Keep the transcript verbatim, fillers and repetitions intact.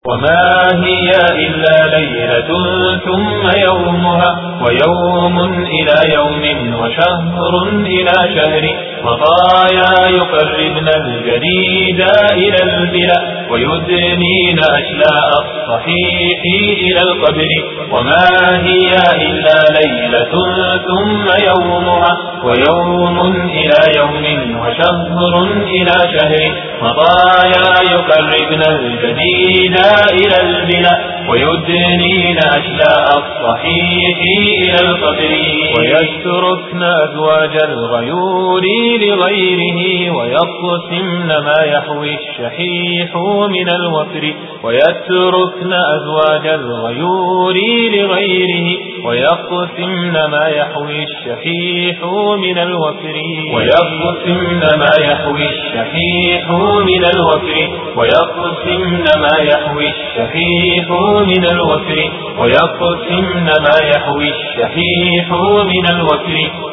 وما هي إلا ليلة ثم يومها، ويوم إلى يوم وشهر إلى شهر، مطايا يقربن الجديد إلى البلا، ويدنين أشلاء الصحيح إلى القبر. وما هي إلا ليلة ثم يومها، ويوم إلى يوم وشهر إلى شهر، مطايا يقربن الجديد إلى البلا، ويدنين أشلاء الصحيح إلى القبر. ويتركن أزواج الغيور لغيره، ويقسمن ما يحوي الشحيح من الوفر. ويتركن أزواج الغيور لغيره، ويقسمن ما يحوي الشحيح من الوفر. ويقسمن ما يحوي الشحيح من الوفر. ويقسمن ما يحوي الشحيح من الوفر. ويقسمن ما يحوي الشحيح من الوفر.